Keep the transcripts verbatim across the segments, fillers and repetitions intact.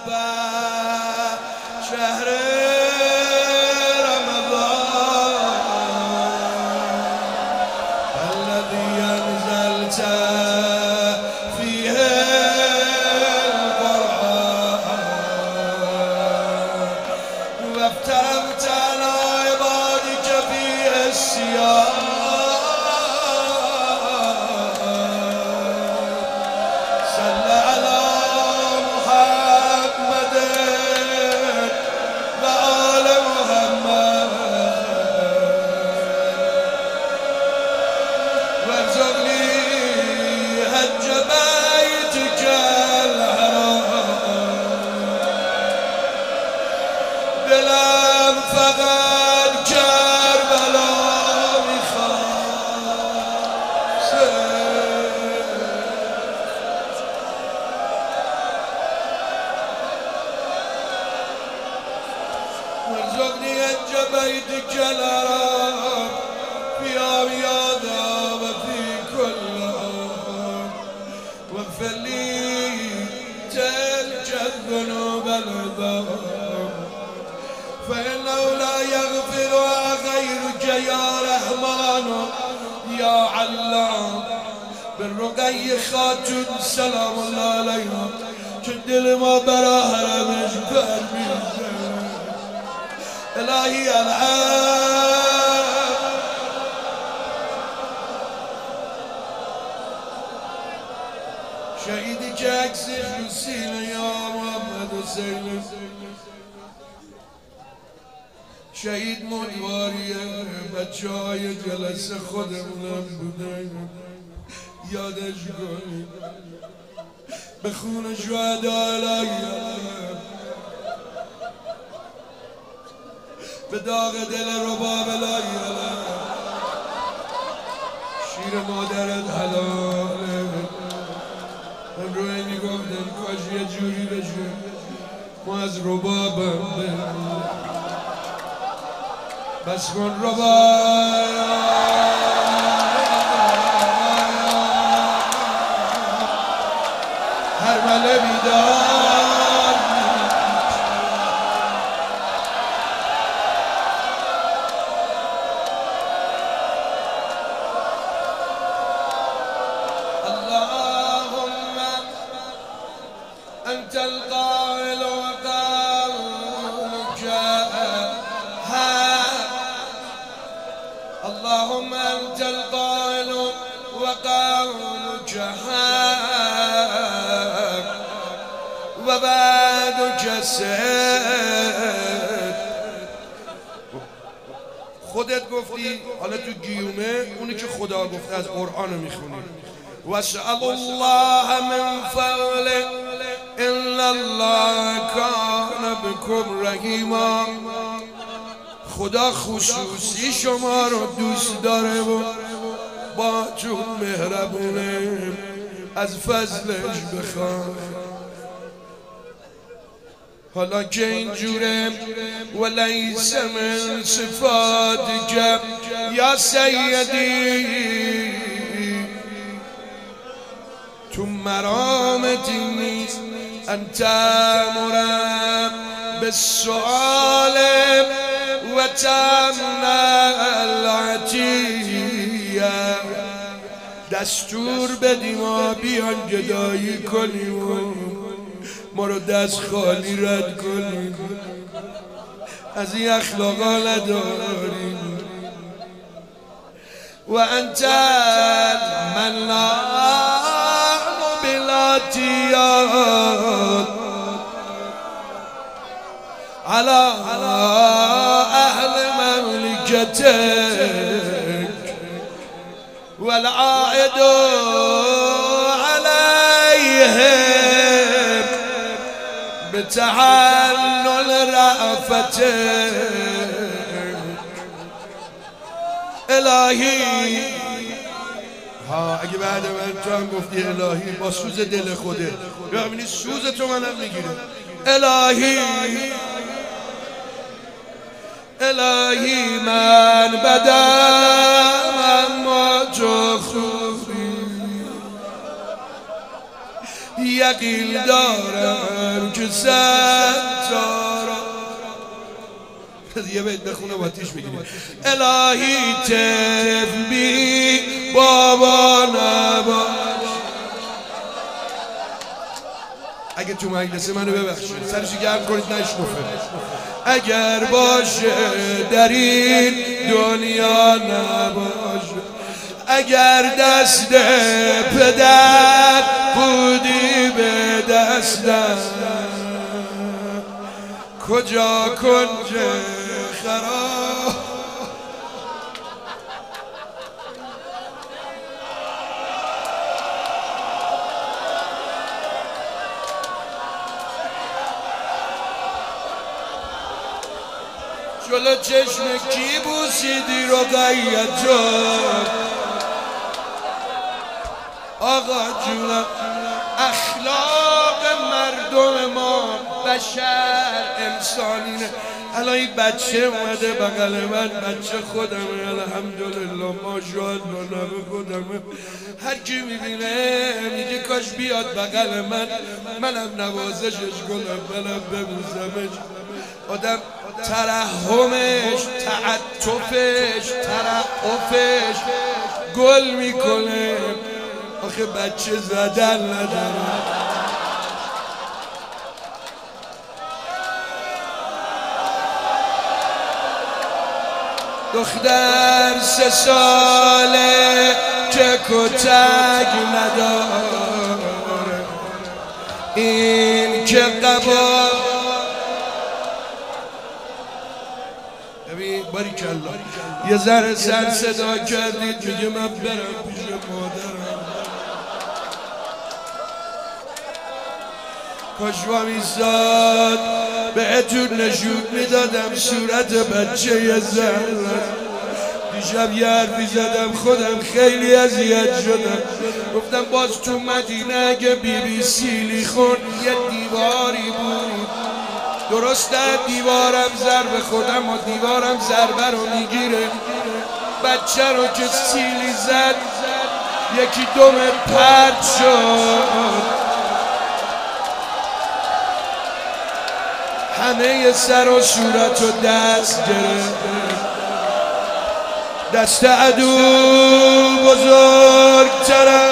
شهر رمضان الذي أنزلت فيه القرآن وافترضت على عبادك فيه الصيام دلم فقط کربلا میخواسته وارزقني أنج بيتك الحرام في أميانا وفي كل آن واغفر لي تلك الذنوب العظام فإنه لا يغفرها غيرك يا رحمن يا علام بالرقي خاتون سلام الله عليها که دل ما برا حرمش پر میزنه الهی الحق شهیدی که عکسش رو سینه یا محمد حسین شهید مدواریه بچه های جلسه خودمونم بودن یادش کنید به خون شهدا الهی به داغ دل رباب الهی شیر مادرت حلاله امروی میگفتن کاش یه جوری بشه ما از ربابم برم بس کن رباب هر مله بیدار اللهم انت القائل وقولك اللهم انت القائل وقولك حق وبعدك سد خودت گفتی حالا تو گیومه اونی که خدا گفته از قرآن میخونی واسأل الله من فضله ان الله کان بكم رحیما خدا خصوصی شما رو دوست داره و با چون مهربونه از فضلش بخواه حالا که اینجوره ولیس من صفاتک یا سیدی تو مرامتی نیست انت مرم بالسؤال و تمنع العطیه دستور بدیم ما بیان گدایی کنیم و ما رو دست خالی رد کنیم از این اخلاقا نداریم و انت منان بلاتیات على اهل مملكتك والعائد عليهم بتحلل رأفتك الهی ها اگه بعد من تو هم گفتی الهی با سوز دل خوده ببینی سوز تو منم میگیره الهی الهی من بدم اما تو خوبی یقین دارم که ستارا یه بیت بخونه و آتیش میگیریم. الهی طفل بی بابا نباش. اگه تو مجلسه منو ببخشید سرشو گرم کنید نشنفه. اگر باشه در این دنیا نباشه. اگر دست پدر بودی به دستم کجا کنج خراب. جلو چشم کی بوسیدی رقیه جان آقا جونم. اخلاق مردم ما بشر انسانینه. الان این بچه اومده بغل من، بچه خودمه الحمدلله ماشاءالله نبه خودمه. هر کی میبینه میگه کاش بیاد بغل من، منم نوازشش کنم، منم ببوسمش. آدم ترحمش، تعطفش، ترعفش گل میکنه. آخه بچه زدن نداره. دختر سه ساله که کتک نداره. این که قبا ببین باریکالله یه ذره سر صدا کردید میگه من برم پیش مادرم. کاش با میزاد بهتون نشون میدادم صورت بچه یه زن. دیشب یه حرفی زدم خودم خیلی اذیت شدم. گفتم باز تو مدینه اگه بی بی سیلی خون یه دیواری بود. درسته دیوارم ضربه خودم و دیوارم ضربه رو میگیره. بچه رو که سیلی زد یکی دم پرد شد. همه سر و صورت و دست گرفت. دست عدو بزرگتره.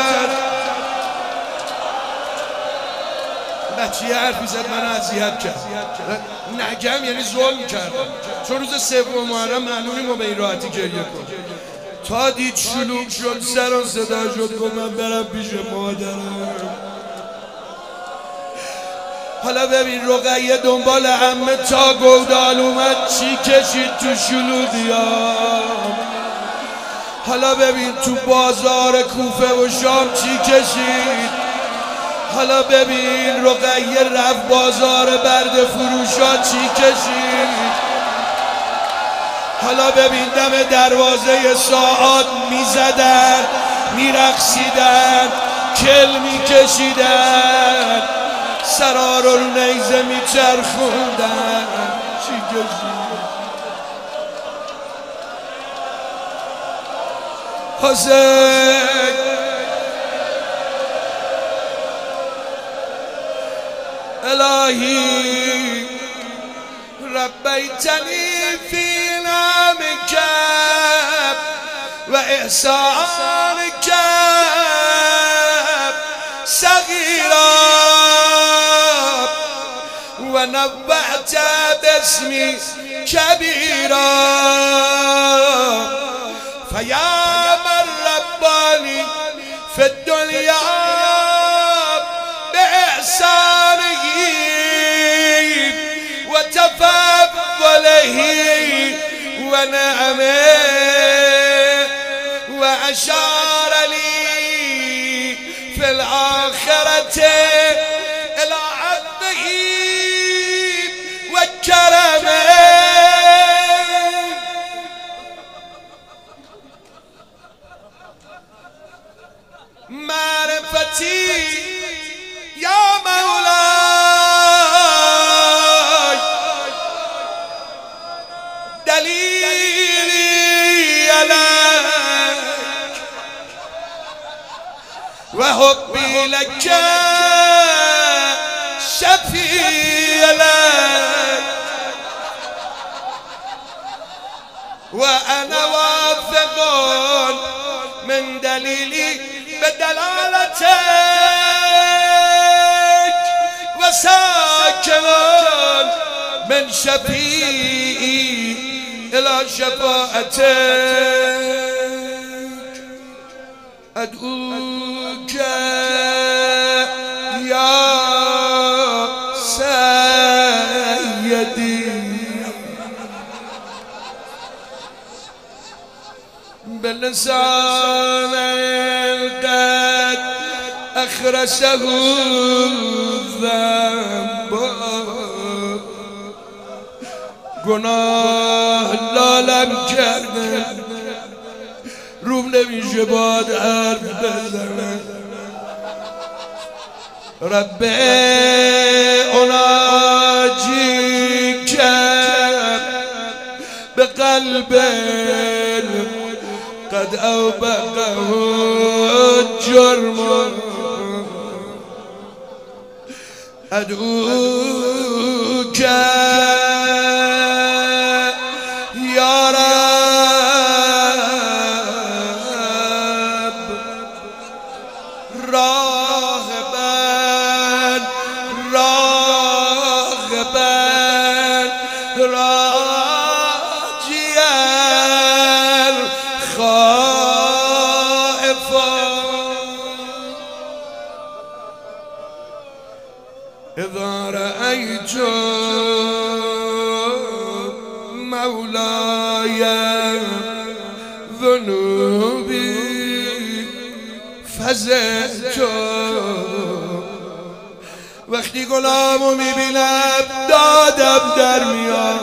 بچه یه حرفی زد من اذیت کرد. نگم یعنی ظلم کردم. چون روز سوم محرم معلومی ما به این راحتی گریه کن. تا دید شلوغ شد سر و صدا شد گفت من برم پیش مادرم. حالا ببین رقیه دنبال عمه تا گودال اومد چی کشید تو شلوغیام. حالا ببین تو بازار کوفه و شام چی کشید. حالا ببین رقیه رفت بازار برد فروشا چی کشید. حالا ببین دم دروازه ساعات میزدن میرقصیدن کل میکشیدن سرا رو نیزه میچرخوندن چی کشید. حسین الهی ربیتنی فی نعمک و احسانک صغیرا و نبعت باسمی کبیرا فیا من ربانی فی الدنیا بإحسانه وتفضله ونعمه وأشار لي في الآخرة إلى عدله وكرمه. معرفتي يا مولاي دليلي عليك وحبي لك شفيع لك وأنا واثق من دليلي بدلالتك وساكن من شفيعي إلى شفاعتك أدعوك يا سيدي بلسان قد أخرسه الذنب گناه لالم کرده روم نمیشه باد حرف بزنه رب اناجی کرد به قلب قد اوبقه جرم ادعوک یا رب راغبا راغبا راجیا خائفا اذا رأيت مولاي ذنوبي فزعت وقتی گلامو میبینم دادم در میاد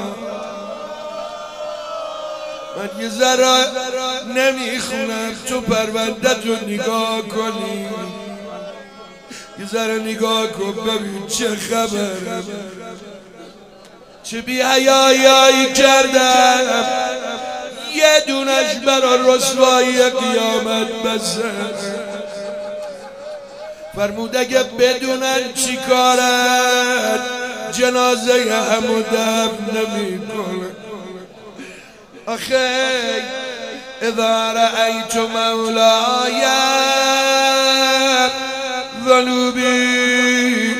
من یه ذره نمیخونم تو پرونده تو نگاه کنی یه ذره نگاه کن ببین چه خبره چه بی حیایی کردم یه دونش برا رسوایی قیامت بسه فرمود اگه بدونن چی کارن جنازه همو دفن نمی کنن آخه اذا رأیت مولاي ذنوبی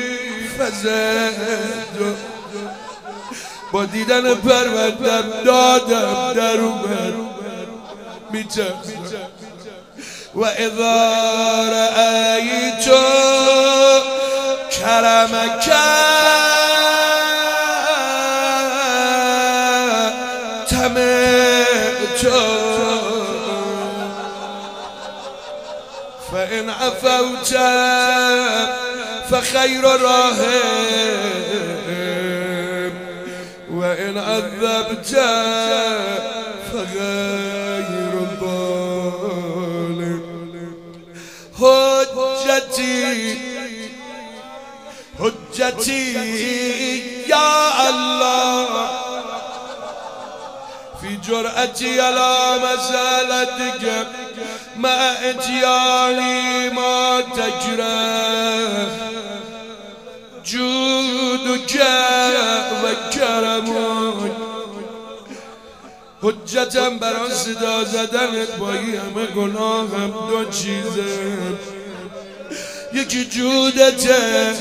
فزعت با دیدن پروندم دادم در اومد میترسم و اذا رأیت کرمک تمعت فإن عفوت فخير راحم وإن عذبت فغير ظالم حجتي حجتي يا الله في جرأتي على مسألتك مع اتياني ما تجرح جودك وكرمك حجتم برای صدا زدنت با همه گناهم دو چیزه یکی جودته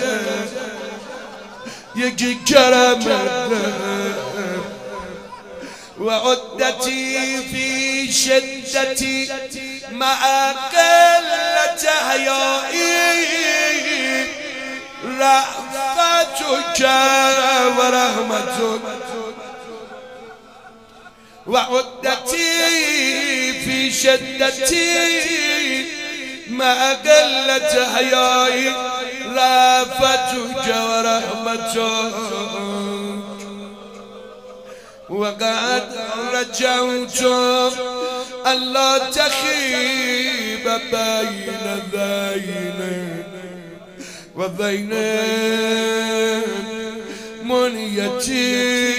یکی کرمته و عدتی فی شدتی مع قلت حیائی رأفتك و رحمتك و عدتی فی شدتی مع قلت حیائی رأفتك و رحمتك وقد رجوت ألا تخيب بين ذين وبين منيتي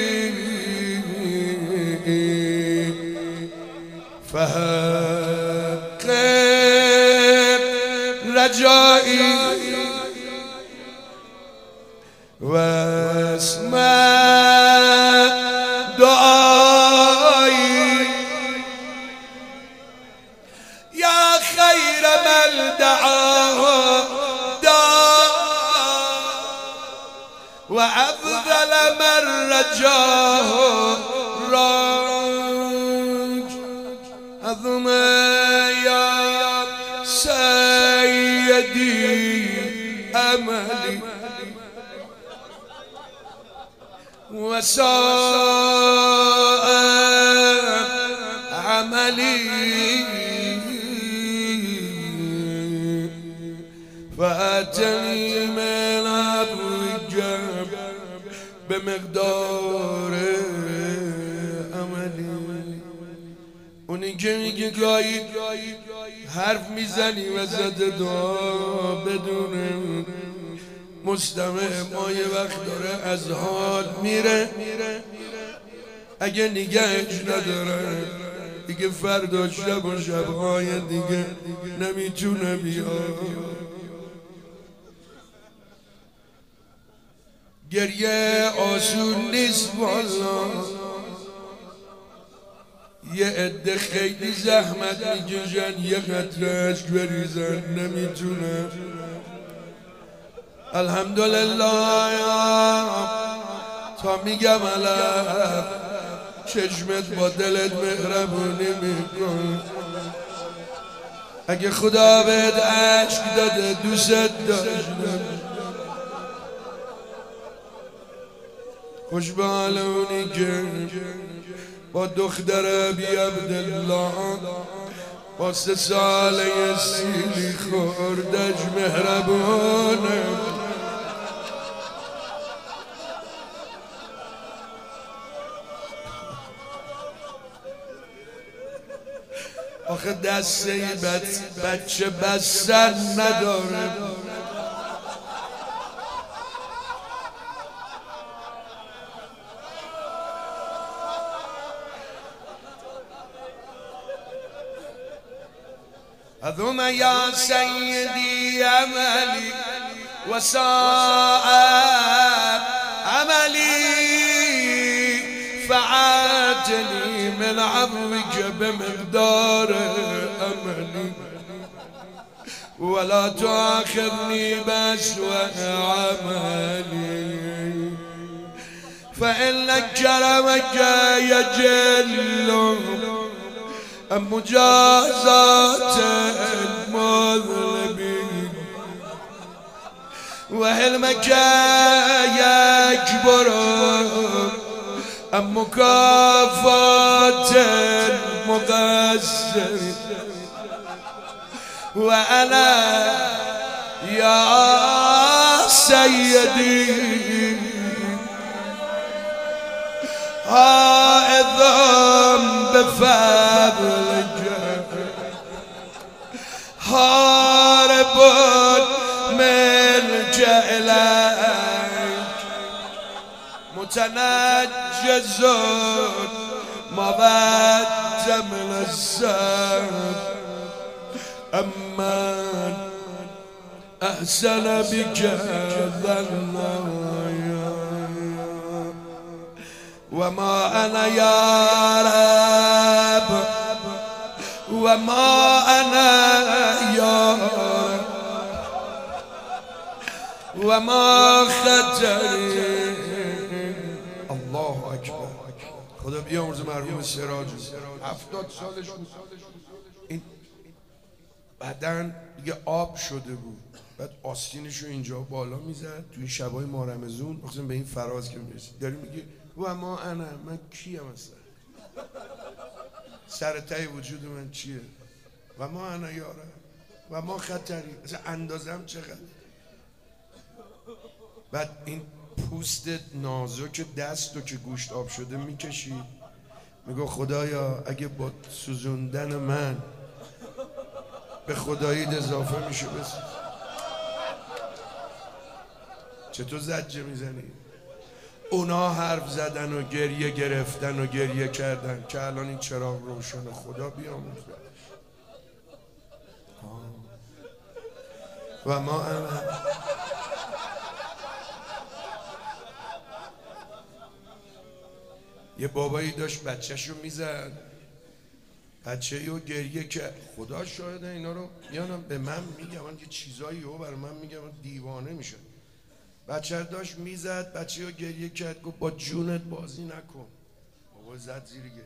فحقق رجائي واسمع دعائي يا خير من دعاه داع وأفضل من رجاه راج عظم يا سيدي أملي وساء عملي فأتني من عفوك بمقدار عملي. اونی که میگه گاهی حرف میزنی و زده دعا بدونه مستمع ما یه وقت داره از حال میره، اگه نگهش نداره دیگه فردا شب و شبهای دیگه نمیتونه بیاد. گریه آسون نیست والا، یه عده خیلی زحمت میکشن یه قطره اشک بریزن نمیتونه. الحمدلله تا میگم علف چشمت با دلت مهربونی میکن. اگه خدا بهت عشق داده دوست داشته خوش به حال اونی که با دختر بی عبدالله با سه ساله سیلی خوردش مهربونه. آخه دسته بچه بستن نداره. ثم يا سيدي أملي وساء عملي فعاتني من عفوك بمقدار أملي ولا تؤاخذني بأسوأ عملي فإن كرمك يجل مجازات المذنبين وحلمك يكبر مكافاة المقصر وأنا يا سيدي هائذا بفضلك هارب ملجأ إليك متنجز مبت من السب أما أحسن بك ظنايا وما أنا يا رب وما أنا يا رب وما خطري. الله أكبر. خدا بیامرزه مرحوم سراج هفتاد سالش بود. این بدن دیگه آب شده بود، بعد آستینشو اینجا بالا میزد تو این شبای مارمزون مثلا به این فراز که میرسید داری میگه و ما انا من کیم اصلا سر تای وجود من چیه و ما انا یاره و ما خطری اصلا اندازم چقدر. بعد این پوست نازک دست رو که گوشت آب شده میکشید میگو خدایا اگه با سوزوندن من به خداییت اضافه میشه بس. چطور زجه میزنی؟ اونا حرف زدن و گریه گرفتن و گریه کردن که الان این چراغ روشن. خدا بیامرزه. و ما انا یه بابایی داشت بچه‌شو میزد، بچه رو گریه که خدا شاهده اینا رو میانم به من میگم، من یه چیزایی رو برای من میگم دیوانه میشه. بچه داشت میزد، بچه رو گریه کرد، گفت با جونت بازی نکن. بابا زد زیر گریه.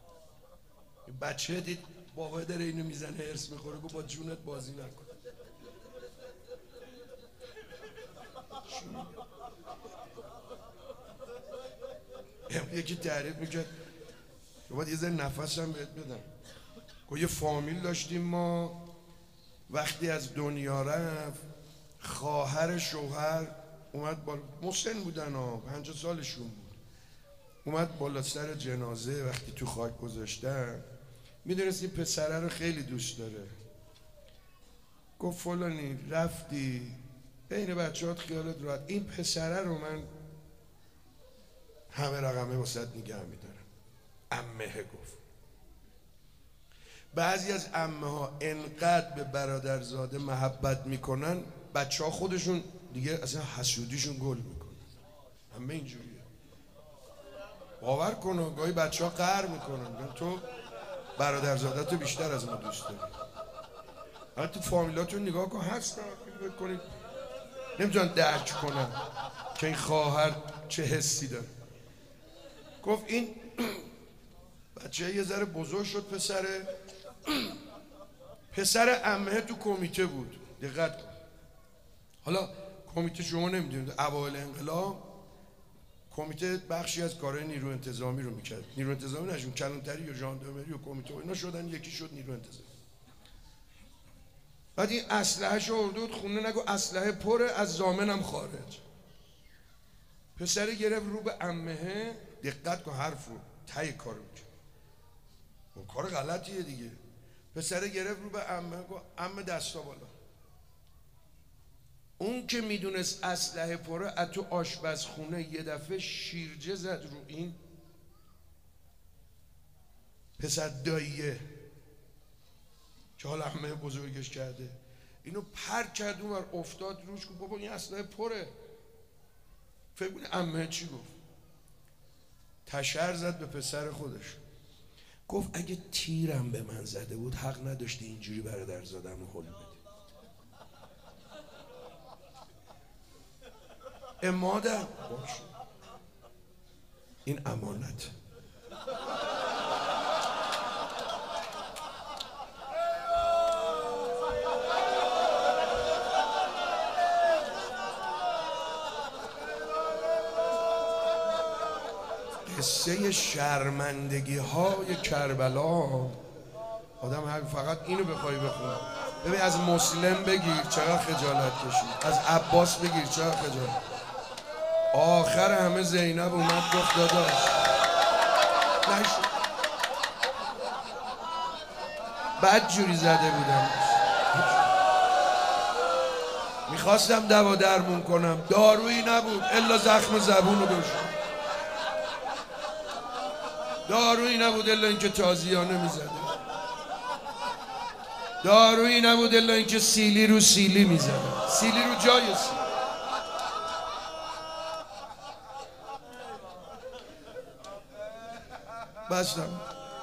بچه دید بابا داره اینو میزنه هرس میخوره، گفت با جونت بازی نکن. یکی تعریف میکرد که باید یه ذره نفس هم بهت بدم. گفت یه فامیل داشتیم ما، وقتی از دنیا رفت خواهر شوهر اومد بالا، مسن بودن ها، پنجاه سالشون بود، اومد بالا سر جنازه. وقتی تو خاک گذاشتن میدونست این پسره رو خیلی دوست داره. گفت فلانی رفتی بین بچه هات خیالت راحت، این پسره رو من همه رقمه واسط نگه میدارم. عمه گفت بعضی از عمه ها انقدر به برادرزاده محبت میکنن بچه ها خودشون دیگه اصلا حسودیشون گل میکنن. همه اینجوریه، باور کن. گاهی بچه ها قهر میکنن، تو برادرزاده تو بیشتر از ما دوست داری. حالا تو فامیلاتون نگاه کن، هست بکنید نمیتونن درک کنن که این خواهر چه حسی داره. گفت این بچه یه ذره بزرگ شد، پسره پسر عمه تو کمیته بود. دقت کن، حالا کمیته شما نمیدونید، اوایل انقلاب کمیته بخشی از کارهای نیرو انتظامی رو میکرد. نیرو انتظامی نشون کلانتری یا ژاندارمری و کمیته اینا شدن، یکی شد نیرو انتظامی. بعد این اسلحه‌شو آورده بود خونه، نگو اسلحه پره، از ضامنم خارج. پسر گرفت رو به عمه، دقت کن حرفو تای کارو میکرد، اون کار غلطیه دیگه. پسر گرفت رو به عمه، گفت عمه دستا بالا. اون که میدونست اسلحه پره، از تو آشپزخونه یه دفعه شیرجه زد رو این پسر داییه که حالا عمه بزرگش کرده، اینو پر کرد اون ور، افتاد روش. گفت بابا این اسلحه پره. فکر کنی عمه چی گفت؟ تشر زد به پسر خودش، گفت اگه تیرم به من زده بود حق نداشتی اینجوری برادرزادم رو حل بدی. امادم باش، این امانت. قصه شرمندگی های کربلا، آدم هر فقط اینو بخوای بخون. ببین از مسلم بگیر چقدر خجالت کشید، از عباس بگیر چقدر خجالت. آخر همه زینب اومد گفت داداش نشد، بد جوری زده بودم، میخواستم دوا درمون کنم، دارویی نبود الا زخم زبون رو بشون، دارویی نبود الا اینکه تازیانه میزده، دارویی نبود الا اینکه سیلی رو سیلی میزده، سیلی رو جای سیلی. بستم.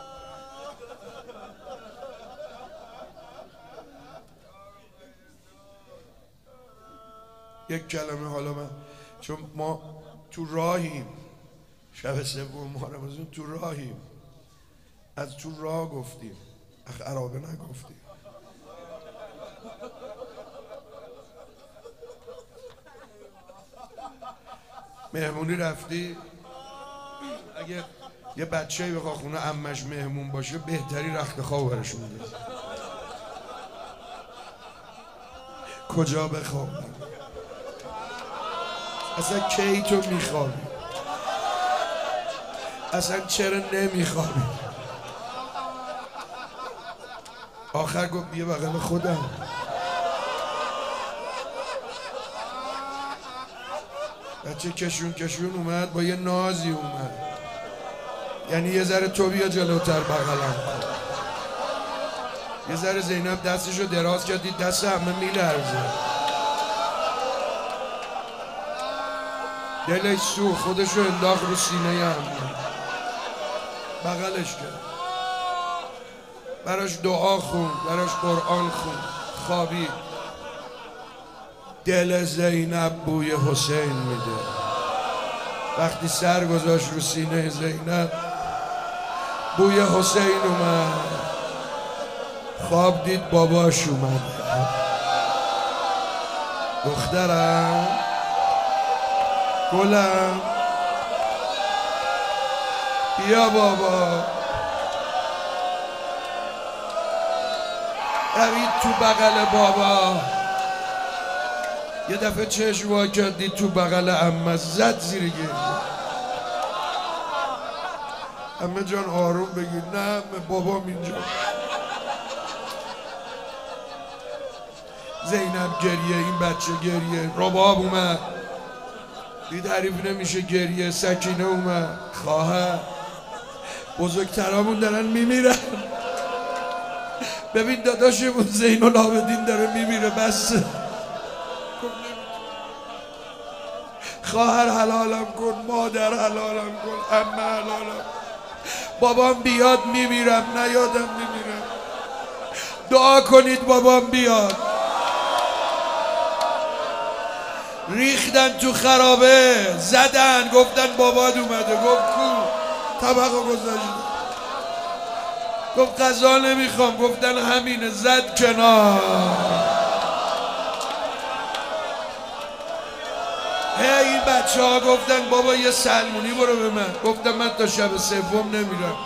یک کلمه حالا من، چون ما تو راهیم، شب سوم محرم از اون تو راهیم، از تو راه گفتیم، اخ عرابه نگفتیم. مهمونی رفتی، اگه یه بچه‌ای بخواد خونه عمش مهمون باشه بهتری رخت خواب برش میده. کجا بخوابم؟ اصلا کی تو میخوابی؟ اصلا چرا نمیخوابی؟ آخر گفت بیا بغل خودم. بچه کشون کشون اومد، با یه نازی اومد، یعنی یه ذره تو بیا جلوتر بغلم کن. یه ذره زینب دستشو دراز کرد، دید دست همه میلرزه، دلش سو، خودشو انداخت رو سینه همه. بغلش کرد، براش دعا خون، براش قرآن خون، خوابید. دل زینب بوی حسین میده. وقتی سر گذاشت رو سینه زینب بوی حسین اومد. خواب دید باباش اومد. دخترم گلم بیا بابا. دوید تو بغل بابا. یه دفعه چشم وا کرد دید تو بغل عمه، زد زیر گریه. عمه جان آروم بگیر. نه عمه، بابام اینجا. زینب گریه، این بچه گریه. رباب اومد دید حریف نمیشه گریه. سکینه اومد. خواهر بزرگترامون دارن میمیرن. ببین داداشمون زین العابدین داره میمیره. بس خواهر حلالم کن، مادر حلالم کن، عمه حلالم. بابام بیاد میمیرم، نیادم میمیرم. دعا کنید بابام بیاد. ریختن تو خرابه، زدن، گفتن بابات اومده. گفت کو؟ طبقو گذاشت. گفت غذا نمیخوام. گفتن همینه. زد کنار. هی این بچه ها گفتن بابا یه سلمونی برو به من. گفتم من تا شب سوم نمیرم.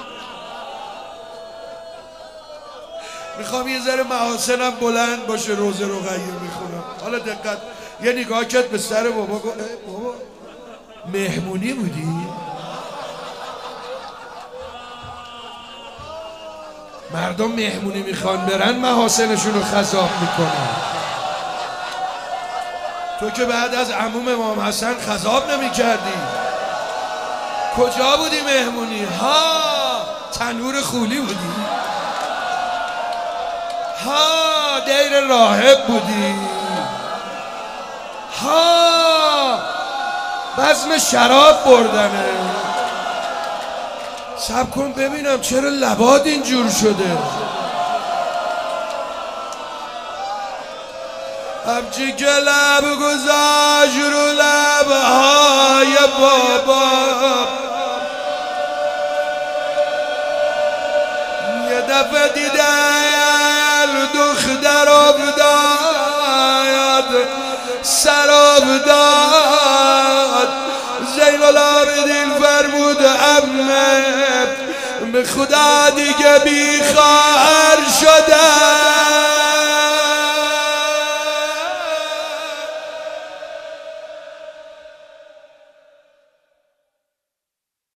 میخوام یه ذره محاسنم بلند باشه. روزه رقیه میخونم. حالا دقت، یه نگاه کرد به سر بابا. گفت بابا مهمونی بودی؟ مردم مهمونی میخوان برن، محاسنشون رو خضاب میکنن. تو که بعد از عموم امام حسن خضاب نمی کردی. کجا بودی مهمونی؟ ها تنور خولی بودی؟ ها دیر راهب بودی؟ ها بزم شراب بردنه. صبر کن ببینم چرا لبات اینجور شده. همچی که لب گذاشت رو لبهای بابا، یه دفعه دیدن دختر افتاد سراب داد. زین العابدین فرمود عمه به خدا دیگه بیخواه